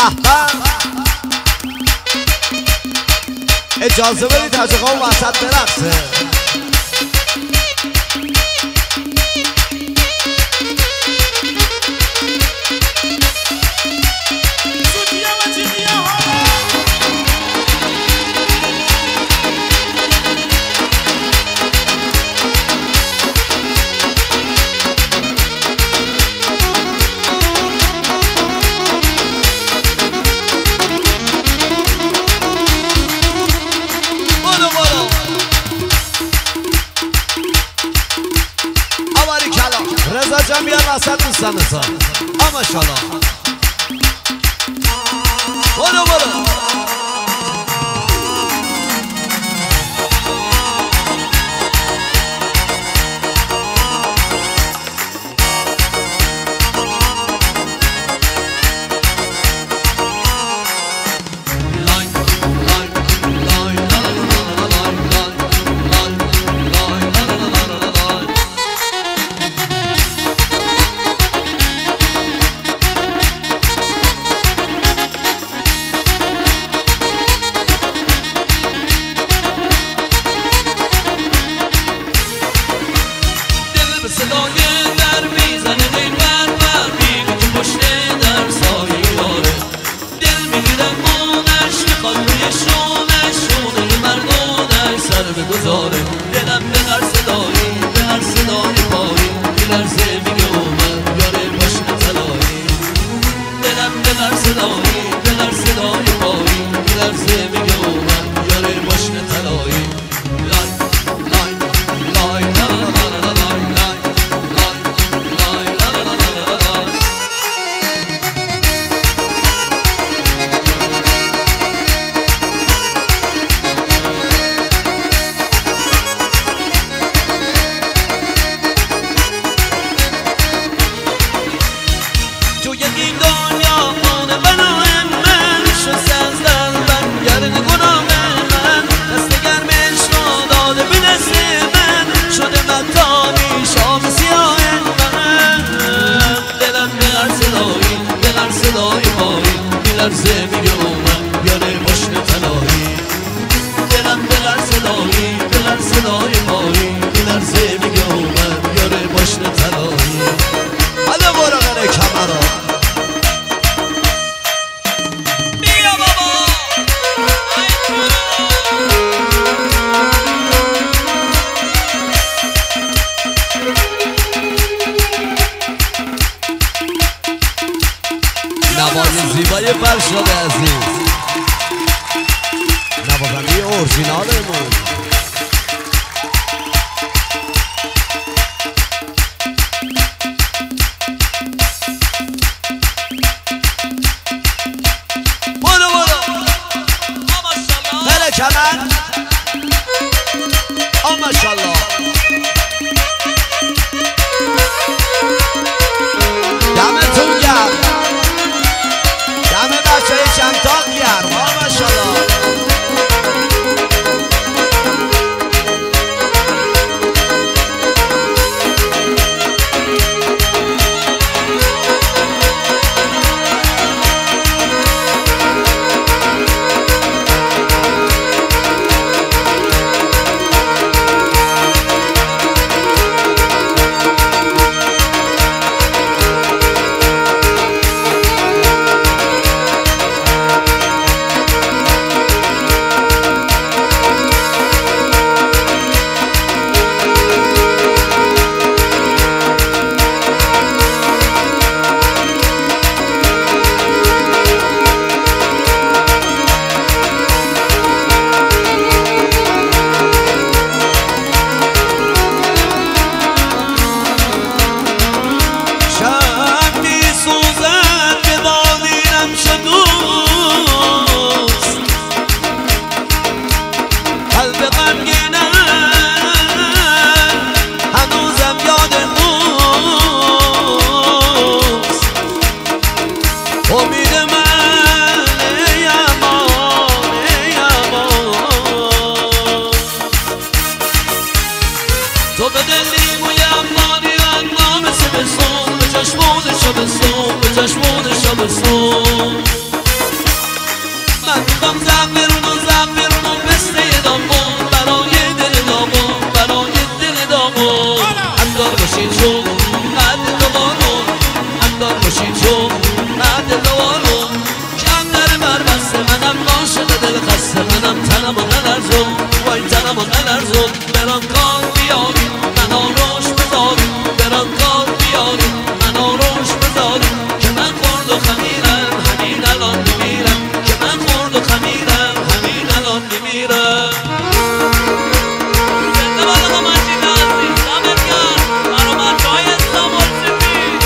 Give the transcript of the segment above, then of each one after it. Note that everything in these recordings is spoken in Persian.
اجازه بدید حاجقا وسط برقصه. رضا جان بیار وسط دوستان نزار ماشاءالله. برو برو دلم به هر صدایی به هر صدای پایی میلرزه میگه اومد یاره ماشین طلایی. دلم به هر صدایی به هر صدای پایی میلرزه میگه اومد یاره ماشین طلایی. لای لای لای لا لا لا لای لای لای لا لا لا لا. این دنیا مانه بنای من شست از دلبم گرد گناه من دست گرمش را داده به دست من شده مطانی شام سیاه من. دلم به هر صدایی به هر صدای پایی میلرزه میگه اومد بیاره ماشین طلایی. دلم به هر صدایی به هر صدای پایی میلرزه میگه اومد بیاره ماشین طلایی. حالا برو غره کمرا نوای زیبای فرشاد عزیز، نوازنده اورجینالمون. برو برو بله کمن ماشاءالله. دمتون گرم، دم بچه های چندتاق گرم ماشاءالله. تو به دلی مویم مانی انا مثل بسون به چشمون شبستون به چشمون شبستون. میخوام زعفرونو پسته داغون برای دل داغون برای دل داغون اندار باشین چون قد دوارون اندار باشین چون قد دوارون کم در بربسته منم عاشق دل خسته منم تنمو نلرزون وای تنمو نلرزون بران کار بیاری منو روش بذاری بران کار بیاری منو روش بذاری که من خورد و خمیرم همین الان میمیرم که من خورد و خمیرم همین الان میمیرم زنده بالا مجید عزیز دمت گرم برا بچه‌های استانبول سپید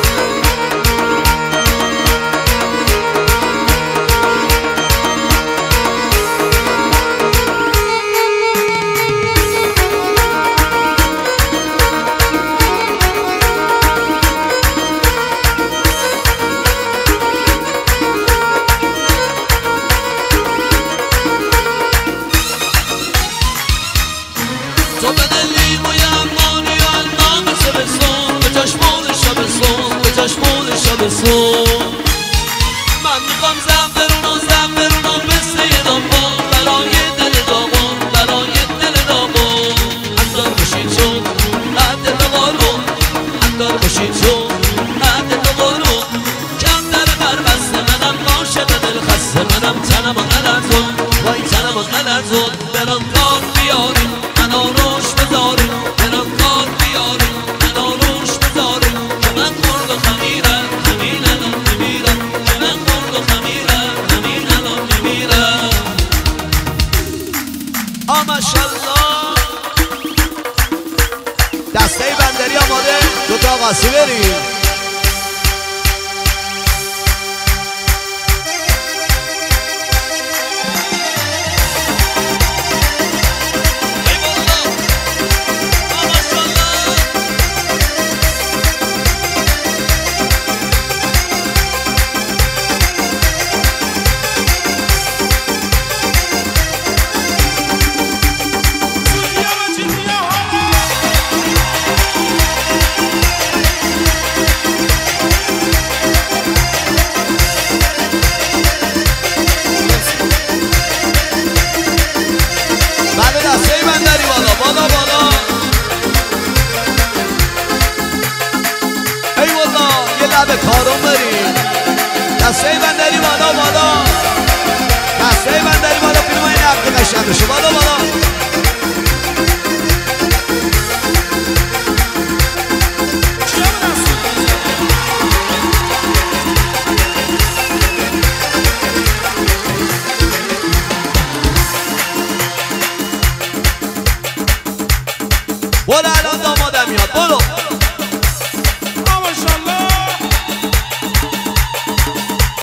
تو به دلی مویمانی و النام شبستون به چشمون شبستون به چشمون شبستون من میخوام زعفرونو پسته داغون برای دل داغون برای دل داغون اندار باشین چون قد دوارون اندار باشین چون قد دوارون کم در بربسته منم عاشق دل خسته منم تنمو نلرزون وای تنمو نلرزون برام کار بیاری منو روش بذاری برام کار بیاری منو روش بذاری که من خورد و خمیرم همین الان میمیرم که من خورد و خمیرم همین الان میمیرم ماشاءالله دسته بندری آماده دوتا قاسی بریم به کارون بریم دسته بندری بالا بالا دسته بندری بالا فیلم های نقد قشنگ بشه بالا بالا برو الان دامادم میاد برو